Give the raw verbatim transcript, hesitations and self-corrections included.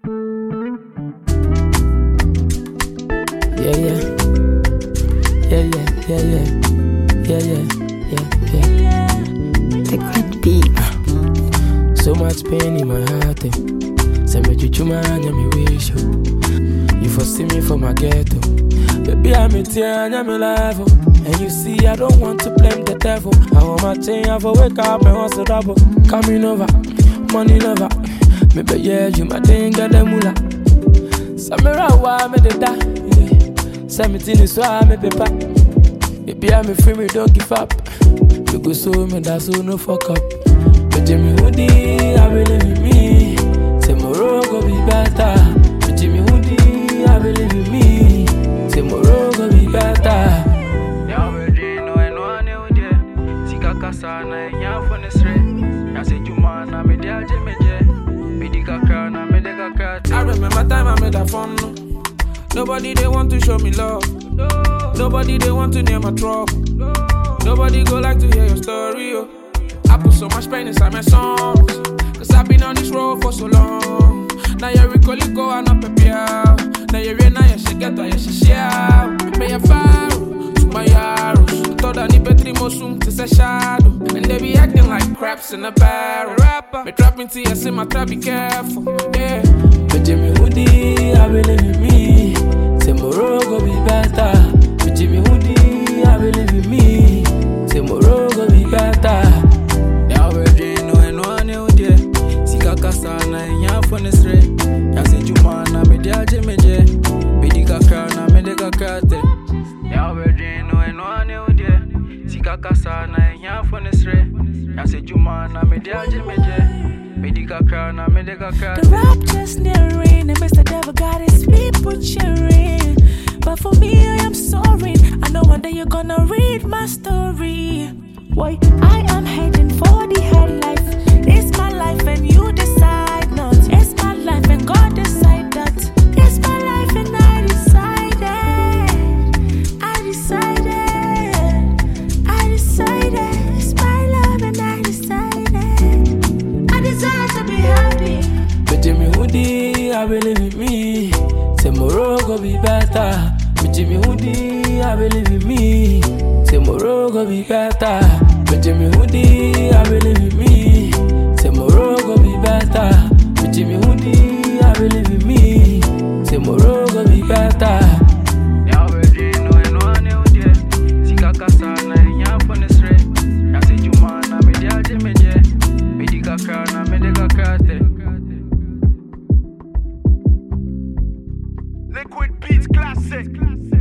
Yeah, yeah. Yeah, yeah, yeah, yeah. Yeah, yeah, yeah, yeah. Liquid beat. So much pain in my heart. Eh. Say me chuchu man, me wish you. You foresee me for my ghetto. Baby, I'm a tear, I'm a life. And you see, I don't want to blame the devil. I want my chain, I for wake up and hustle double. Coming over, money lover. Maybe yeah, you my thing, got the moolah. Samira, why me the da? Seventeen is why I'm a paper. Baby, I'm a free, me don't give up. You go so me, that's so no fuck up. But Jimmy Woody, I believe in me. Tomorrow go be better. But Jimmy Woody, I believe in me. Tomorrow go be better. Yeah, we no and one new day. Tika kasa na ya phone sre. Ya se juma na me dia je me je. Me di kakra na me de kakra. I remember time I made a phone. Nobody they want to show me love. No. Nobody they want to name my trouble. No. Nobody go like to hear your story. Oh. I put so much pain inside my songs. Cause I've been on this road for so long. Now you recall it go and up a pier. Now you're in now you should get her, you should share. May a fire to my arrows. Thought I need Petri Mosum to say shadow. And they be acting like craps in a barrel. Rapper, me drop into your sim, I try be careful. Yeah. But Jimmy Woody, I believe in me. Tomorrow go be better. But Jimmy Woody, I believe in me. Tomorrow go be better. Yeah, we no and one new day. Tika kasa na ya phone sre. Ya se juma na me dia je me je. Me di kakra na me de kakra te. Yeah, we no and one new day. Tika kasa na ya phone sre. Ya se juma na me dia je me je. Me di kakra na me de kakra. The rap just nearing, and Mister Devil got his people cheering. But for me, I am sorry. I know one day you're gonna read my story. Why I am heading for the high life. It's my life and you decide not. It's my life and God decide that. It's my life and I decided. I decided. I decided. It's my life and I decided. I desire to be happy. But Jimmy Woody, I believe in me. Tomorrow go be better. But Jimmy Woody, I believe in me. Tomorrow go be better. But Jimmy Woody, I believe in me. Tomorrow go be better. But Jimmy Woody, I believe in me. Tomorrow go be better. Yeah, we no and one new day. Tika kasa na ya phone sre. Ya se juma na me dia je me je. Me di kakra na me de kakra te. Liquid Beats Classic.